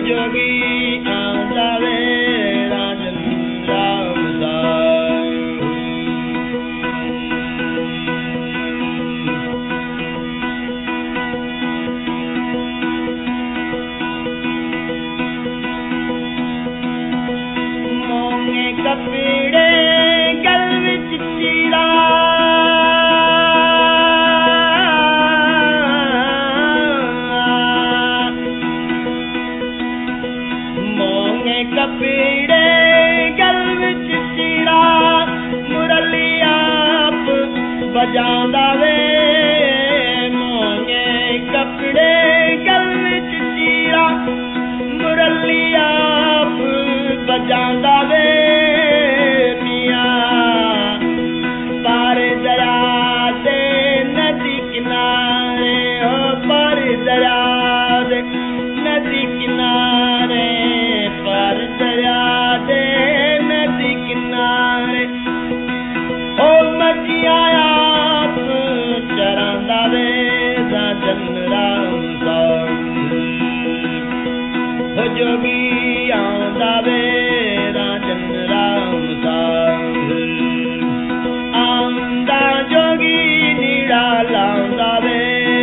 जोगी आंदा वे राजन राम साईं। मोंगे कपड़े गल विच चीरा कपड़े गल विच चीरा मुरली आप बजांदा वे मोंगे कपड़े गल विच चीरा मुरली आप बजांदा वे मियां पार दरिया दे नदी किनारे हो पार दरिया दे नदी किनारे पार दरिया दे नदी किनारे ओ मजिया आप चरांदा वे राजन राम साईं। ओ जोगी आंदा वे राजन राम साईं। आंदा जोगी नीड़ा लांदा वे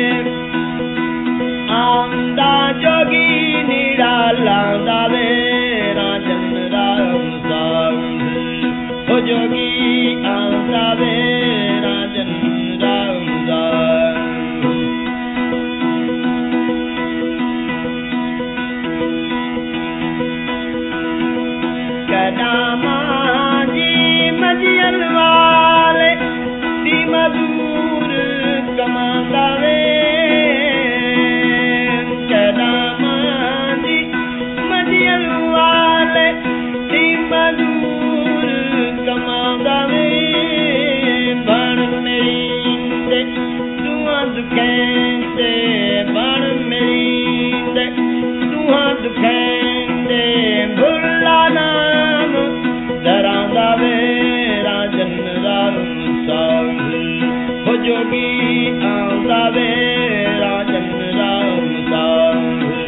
आंदा जोगी नीड़ा लांदा वे राजन राम साईं। ओ जोगी आंदा वे राजन राम साईं। कदामा जी मजियल वाले दी मजूर कमांदा वे कदामा जी मजियल वाले दी मजूर कमांदा वे बण मेरी दे दुआ दुखेंदे बण मेरी दे दुआ दुखेंदे भुल्ला नाम धरांदा वे राजन राम साईं। ओ जोगी आंदा वे राजन राम साईं।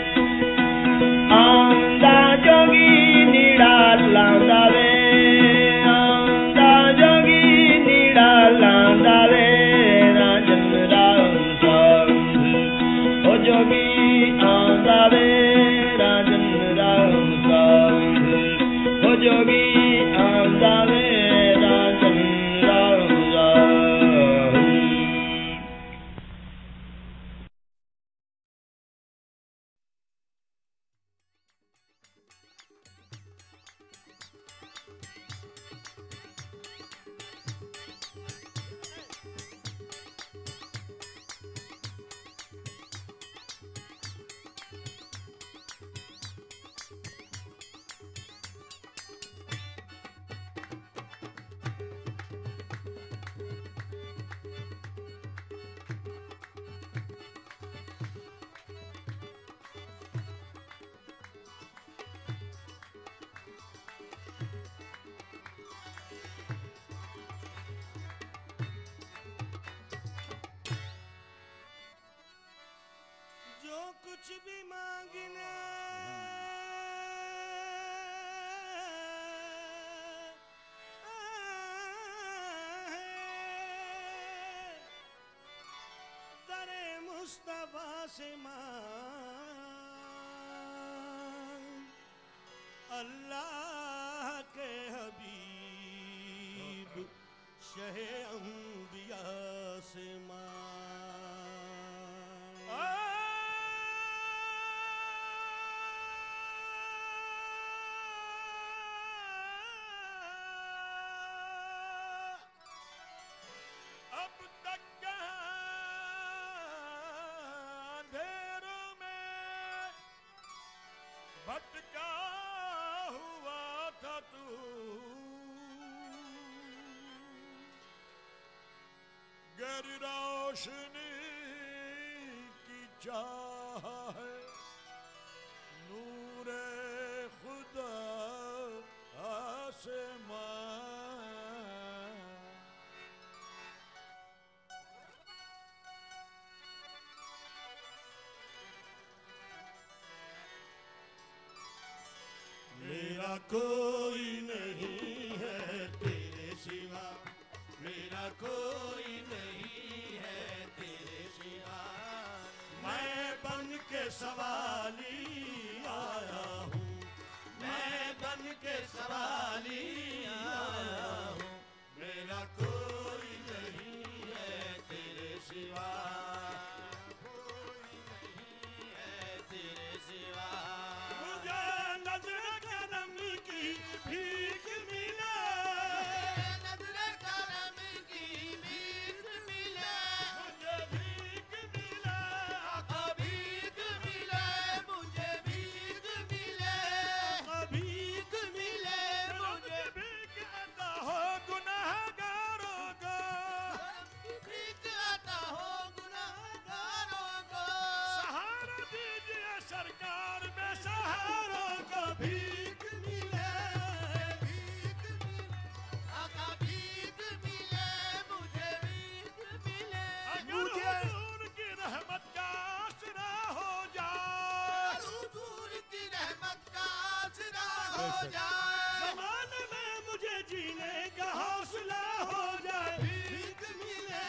आंदा जोगी नीड़ा लांदा वे आंदा जोगी नीड़ा लांदा वे राजन राम साईं। ओ जोगी आंदा वे राजन राम साईं। ओ जोगी आंदा वे राजन राम साईं। जो कुछ भी मांगने दरे मुस्तफा से मांग अल्लाह के हबीब शहे अंबिया से अब तक अंधेरों में भटका हुआ था तू गहरी रोशनी की चाह है नूरे खुदा आसमां मेरा कोई नहीं है तेरे सिवा, मेरा कोई नहीं है तेरे सिवा। मैं बन के सवाली आया हूँ, मैं बन के सवाली आया हूँ। मेरा कोई नहीं है तेरे सिवा, कोई नहीं है तेरे सिवा। मुझे नजर करम की भीख मिले, नजर करम की भीख मिले, मुझे भीख मिले, आका भीख मिले, मुझे भीख मिले, आका भीख मिले, मुझे भीख अता हो गुनाहगारों को, भीख अता हो गुनाहगारों को। सहारा दीजिए सरकार बेसहारों को, भीख मिले, भीख मिले, आका भीख मिले, मुझे भीख मिले। अगर हुजूर की रहमत का आसरा हो जाए, हुजूर की रहमत का आसरा हो जाए, ज़माने में मुझे जीने का हौसला हो जाए। भीख मिले,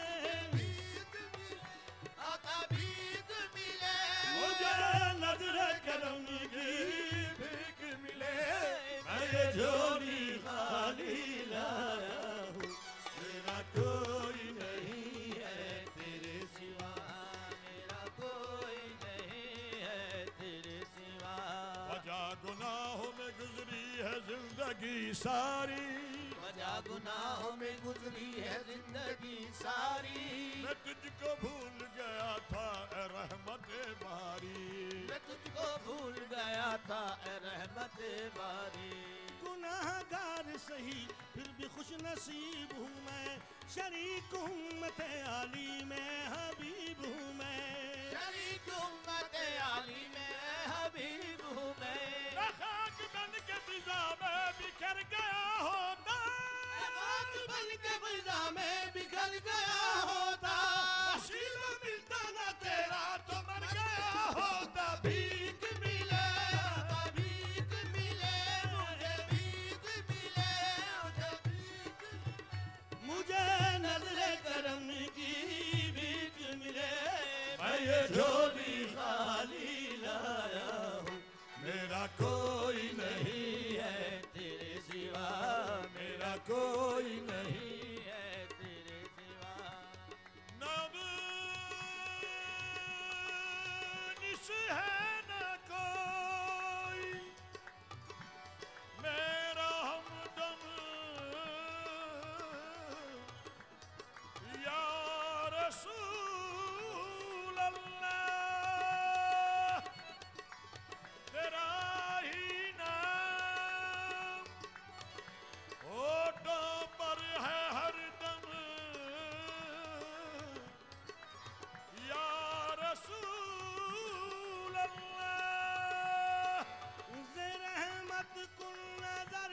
भीख मिले, आका भीख मिले, मुझे नजर करम की भीख मिले। मैं ये झोली खाली लाया हूँ, मेरा कोई नहीं है तेरे सिवा, मेरा कोई नहीं है तेरे सिवा। वजह गुनाहों में गुजरी है जिंदगी सारी, वजह गुनाहों में गुजरी है जिंदगी सारी। मैं तुझको भूल गया था ए रहमत बारी, मैं तुझको भूल गया था ए रहमत बारी। गुनाहगार सही फिर भी खुश नसीब हूँ मैं, शरीक उम्मत आली में हबीब हूँ मैं, शरीक उम्मत आली में हबीब हूँ मैं। खाक बन के फिजा में बिखर गया होता, खाक बन के फिजा में बिखर गया होता, नसीब मिलता ना तेरा तो मर गया होता। भीख मिले, भीख मिले, मुझे भीख मिले, मुझे भीख मिले, मुझे नजरे करम की भीख मिले। मैं ये झोली खाली लाया हूँ, मेरा कोई नहीं है तेरे सिवा, मेरा कोई नहीं है तेरे सिवा। नब निश है न कोई मेरा हमदम, या रसूल अल्लाह, तेरा ही नाम होठों पर है हरदम, या रसूल अल्लाह। उसे रहमत कुल नजर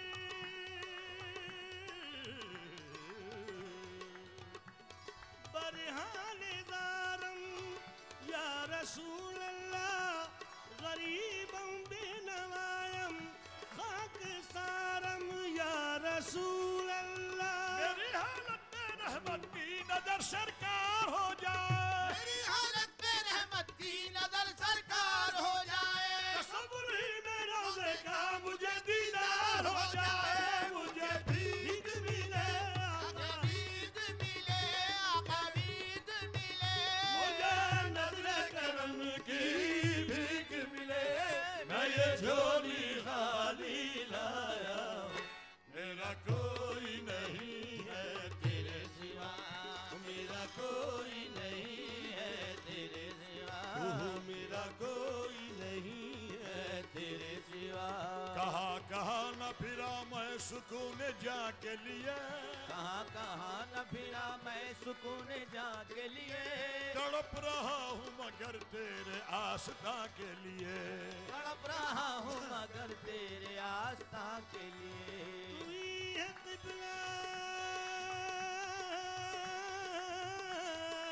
बरहान दारम, या रसूल अल्लाह, गरीबम बेनवायम खाक सारम, या रसूल अल्लाह। मेरी हालत में रहमत की नजर सरकार हो जाए, मेरी हालत में रहमत की नजर सरकार हो जाए, तसव्वुर ही में रोज़े का मुझे दीदार हो जाए, मुझे भीख मिले, आका भीख मिले, आका भीख मिले, मुझे नजरे करम की भीख मिले। मैं ये झोली खाली लाया हूँ, मेरा कोई नहीं है तेरे सिवा, मेरा कोई नहीं है तेरे सिवा, मेरा कोई नहीं है तेरे सिवा। कहाँ कहाँ न फिरा मैं सुकून जा के लिए, कहाँ कहाँ न फिरा मैं सुकून जा के लिए, तड़प रहा हूँ मगर तेरे आस्था के लिए, तड़प रहा हूँ मगर तेरे आस्था के लिए। तू ही है क़िबला,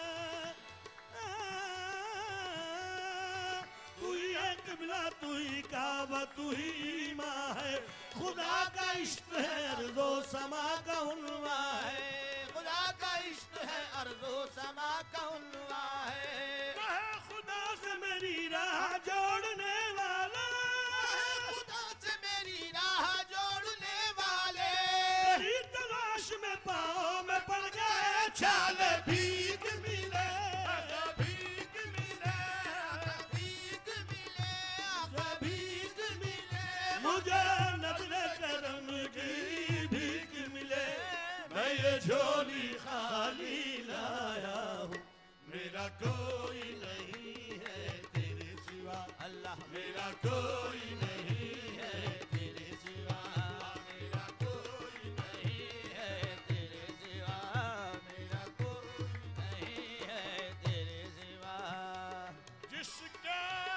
तू ही है क़िबला, तू ही काबा तू ही माँ है, खुदा का इश्क है अर्ज़ो समा का उन्वा है, खुदा का इश्क है अर्ज़ो समा का उन्वा है। खुदा से मेरी राह जोड़ने वाला, खुदा से मेरी राह जोड़ने वाले, तेरी तलाश में पाँव में पड़ गए छाले, भीख मिले भीख मिले, भीख मिले, भीख मिले, मुझे नज़्र करम की भीख मिले। मैं ये झोली खाली लाया हूँ, मेरा कोई नहीं है तेरे सिवा, अल्लाह मेरा कोई नहीं है तेरे सिवा, मेरा कोई नहीं है तेरे सिवा, मेरा कोई नहीं है तेरे सिवा। जिसके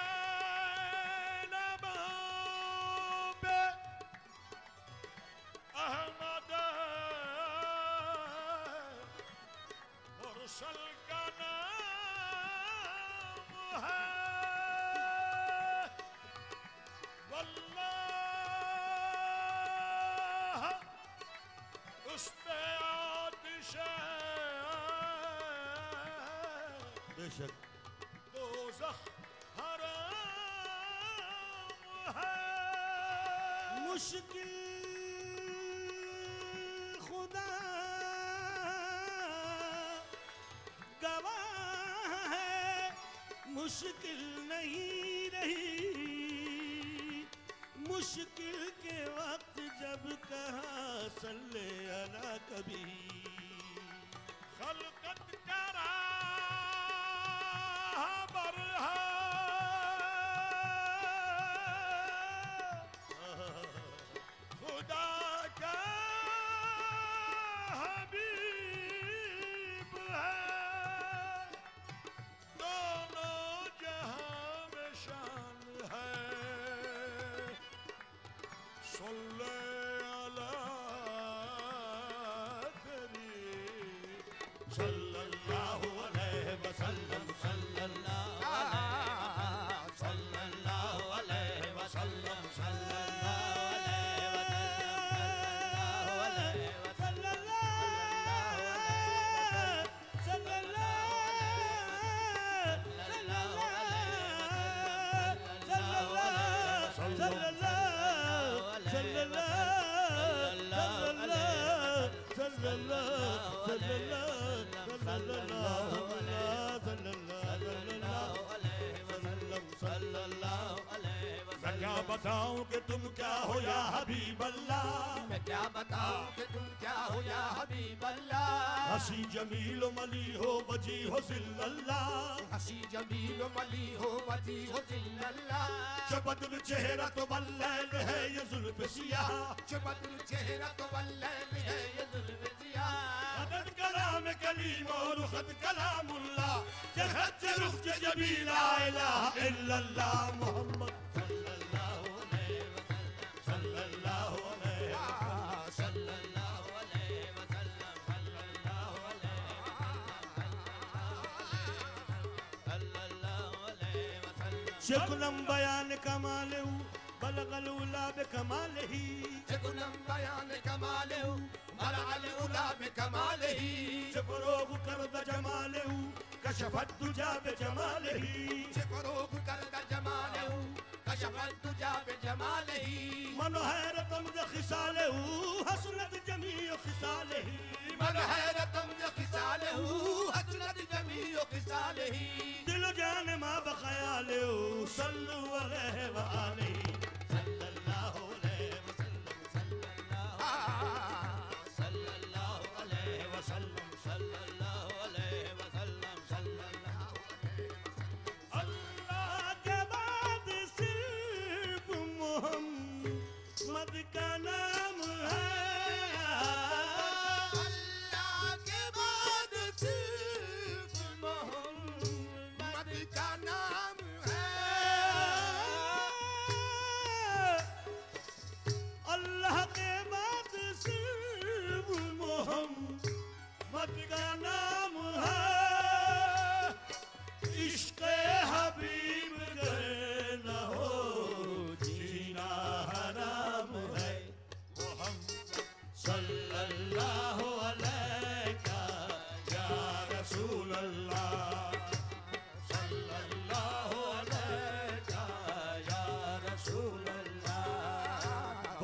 नामों पे अहमद मुरसल का नाम है, वल्लाह उस पे आतिश बेशक दोज़ख हराम है। मुश्किल खुदा गवाह है, मुश्किल नहीं रही, मुश्किल के वक्त जब कहा सल्ले अला कभी, खलकत करा बरहा, खुदा का हबीब है, दोनों जहां में शान है, सल्ले अला तेरी सल्लल्लाहु अलैहि वसल्लम, सल्लल्लाहु अलैहि वसल्लम, सल्लल्लाहु अलैहि मैं क्या बताऊं कि तुम क्या हो या हबीब अल्लाह, मैं क्या बताऊं कि तुम क्या हो या हबीब अल्लाह, हसी जमील मली हो वजी हो जिल्लल्लाह, हसी जमील मली हो वजी हो जिल्लल्लाह, शबदुल चेहरा तो वल्लैल है ये जुल्फ सियाह, शबदुल चेहरा तो वल्लैल है ये जुल्फ सियाह, अदद कलाम कलीम और खद कलामुल्लाह, जहद रुख जबी ला इलाहा इल्लल्लाह, मोहम्मद सल्लल्लाहु अलैहि वसल्लम, सल्लल्लाहु अलैहि सल्लल्लाहु अलैहि वसल्लम, सल्लल्लाहु अलैहि वसल्लम। शकुलम बयान कमाले बलगल उला बेकमालही, शकुलम बयान कमाले बलगल उला बेकमालही, जफरोग करद जमाले कशफत दुजा बेजमालही, जफरोग करद जमाले कशफत दुजा बेजमालही, मन हैरतम ज खिसाले हसनत जमी खिसालही, मन हैरतम ज खिसाले हसनत जमी खिसालही, दिल जान मा बखयाले सल्लु अलैहि व आलिही, सल्लल्लाहु अलैहि वसल्लम, सल्लल्लाहु अलैहि वसल्लम, सल्लल्लाहु अलैहि वसल्लम, सल्लल्लाहु अलैहि वसल्लम। अल्लाह के बाद सिर्फ मोहम्मद का नाम है, अल्लाह के बाद सिर्फ मोहम्मद का नाम है,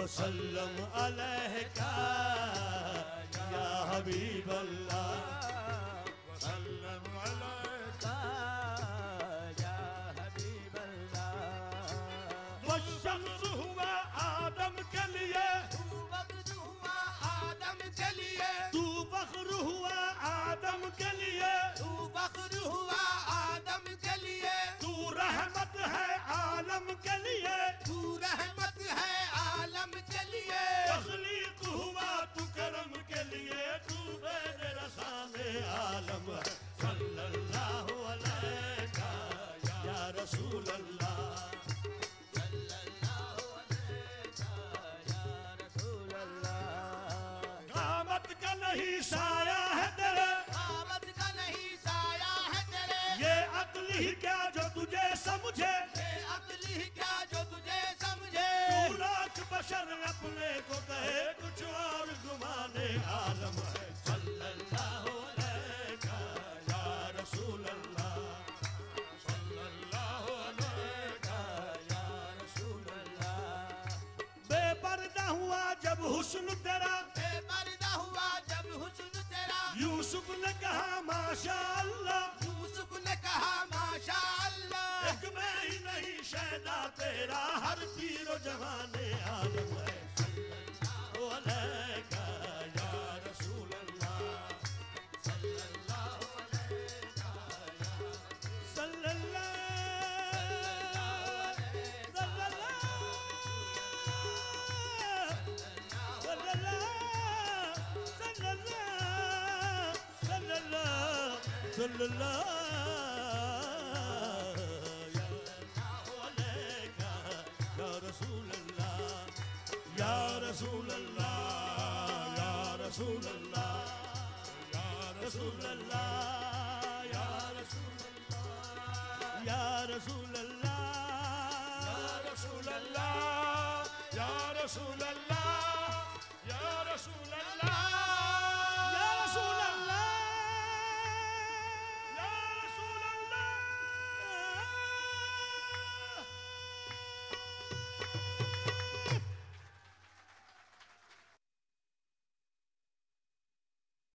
वसल्लम अलैका या हबीब अल्लाह वसल्लम अलैका या हबीब अल्लाह। वशम्स हुआ आदम के लिए, तू वक्त हुआ आदम के लिए, तू फख्र हुआ आदम के लिए, तू फख्र हुआ आदम के लिए, तू रहमत है आलम के लिए, तू रहमत है आलम के लिए। तख्लीक हुआ तू करम के लिए, तू बैन रसाने आलम है सल्लल्लाहु अलैका या रसूल अल्लाह सल्लल्लाहु अलैका या रसूल अल्लाह। कामत का नहीं साया है तेरे, कामत का नहीं साया है तेरे, ये अक्ल ही क्या जो तुझे समझे, ये अक्ल ही क्या जो तुझे समझे। तू लाख बशर अपने को कहे कुछ और गुमाने आलम है सल्लल्लाहु अलैका या रसूल अल्लाह सल्लल्लाहु अलैका या रसूल अल्लाह। बेपर्दा हुआ जब हुस्न तेरा, बेपर्दा हुआ जब हुस्न तेरा, यूसुफ ने कहा माशा अल्लाह, यूसुफ ने कहा माशा अल्लाह। एक मैं ही नहीं शैदा तेरा हर पीरो जवाने आलम है सल्लल्लाहु अलैका या रसूल अल्लाह सल्लल्लाहु अलैका या या रसूल अल्लाह या रसूल अल्लाह या रसूल अल्लाह या रसूल अल्लाह या रसूल अल्लाह या रसूल अल्लाह या रसूल अल्लाह